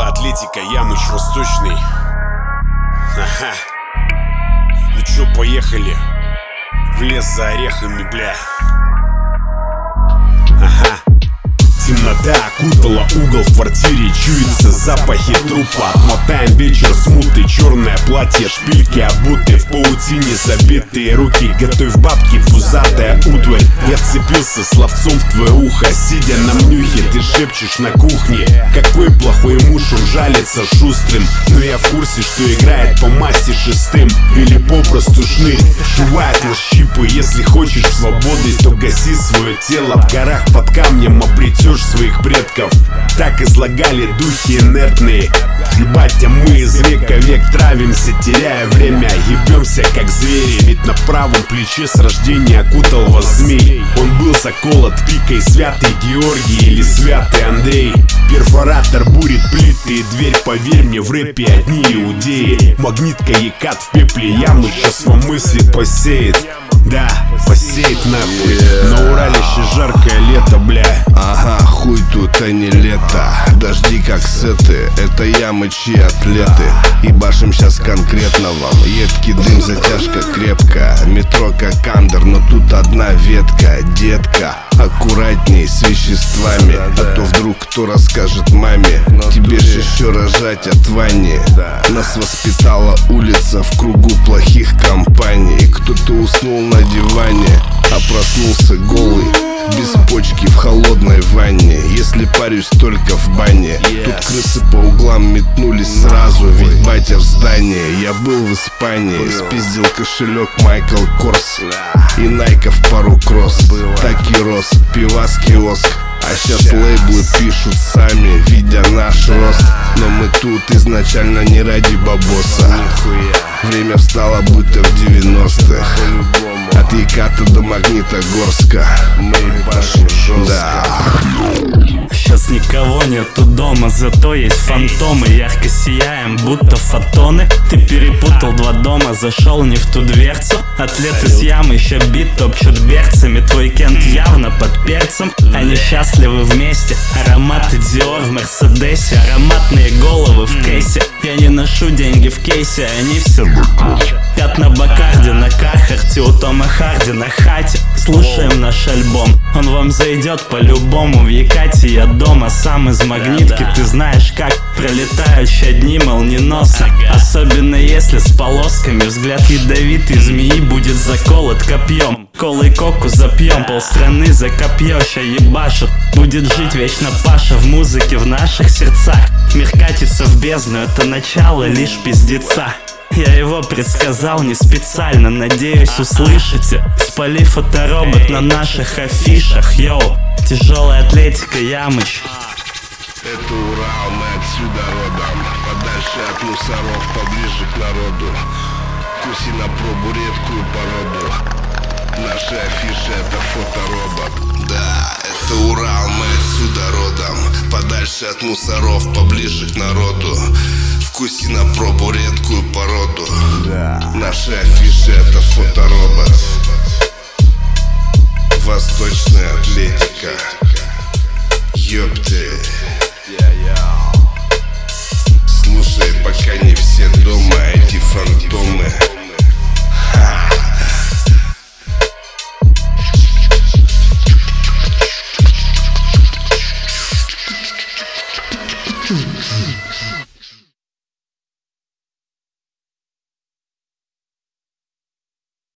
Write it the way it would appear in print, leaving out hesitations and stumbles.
Кутала, Атлетика, Ямыч, Восточный. Ага. Ну чё, поехали в лес за орехами, бля. Ага. Темнота окутала угол в квартире, чуется запахи трупа. Отмотаем вечер смуты, черное платье, шпильки обуты, в паутине забитые руки. Готовь бабки, пузатая утварь. Я вцепился словцом в твое ухо, сидя на мнюхе, ты шепчешь на кухне. Какой плохой муж, он жалится шустрым. Но я в курсе, что играет по масти шестым или попросту шнырь. Шивает нас щипы, если хочешь свободы, то гаси свое тело. В горах под камнем обретешь своих предков. Так излагали духи инертные. Батя, мы из века в век травимся, теряя время. Ебемся как звери, ведь на правом плече с рождения окутал вас змей. Он был заколот пикой, святый Георгий или святый Андрей. Перфоратор бурит плиты и дверь, поверь мне, в рэпе одни иудеи. Магнитка Екат в пепле ямы сейчас вам мысли посеет. Да, посеет нахуй. На Уралище жаркое лето, бля. Ага, хуй тут, а не лето. Дожди как сеты, это Ямычи и атлеты. Ебашим сейчас конкретно вам. Едкий дым, затяжка крепкая. Метро как андер, но тут одна ветка. Детка, аккуратней с веществами, а то вдруг кто расскажет маме. Тебе ж еще рожать от Вани. Нас воспитала улица в кругу плохих компаний. Кто-то уснул на диване, а проснулся голый, без почки в холодной ванне. Если парюсь только в бане, тут крысы по углам метнулись сразу, ведь батя в здании. Я был в Испании, спиздил кошелек Майкл Корс и найков пару кросс. Так и рос, пивас киоск. А сейчас лейблы пишут сами, видя наш рост. Но мы тут изначально не ради бабоса. Время встало будто в 90-х. От Еката до Магнитогорска. Мы ебашим жестко. Сейчас никого нету дома, зато есть фантомы. Ярко сияем, будто фотоны. Ты перепутал два дома, зашел не в ту дверцу. Атлет из ямы, еще бит топчут берцами. Твой Кент явно под перцем. Они счастливы вместе. Ароматы Диор в Мерседесе, ароматные головы в кейсе. Я не ношу деньги в кейсе, они все пятна Бакарди на Кархарте, у Тома Харди на хате. Слушаем наш альбом, он вам зайдет по-любому. В Екате я дома, сам из Магнитки. Ты знаешь, как пролетают ща дни молниеносно. Особенно если с полосками. Взгляд ядовитый змеи будет заколот копьем. Колой коку запьем, полстраны за копье ща ебашут. Будет жить вечно Паша в музыке в наших сердцах. Мир катится в бездну, это начало лишь пиздеца. Я его предсказал не специально, надеюсь услышите. Спали фоторобот на наших афишах, йоу. Тяжелая атлетика, Ямыч. Это Урал, мы отсюда родом. Подальше от мусоров, поближе к народу. Куси на пробу редкую породу. Наши афиши это фоторобот. Да, это Урал, мы отсюда родом. Подальше от мусоров, поближе к народу. Вкуси на пробу редкую породу. Наши афиши это фоторобот. Восточная атлетика. Ёпты. Слушай, пока не все дома, эти фантомы. Mm-hmm.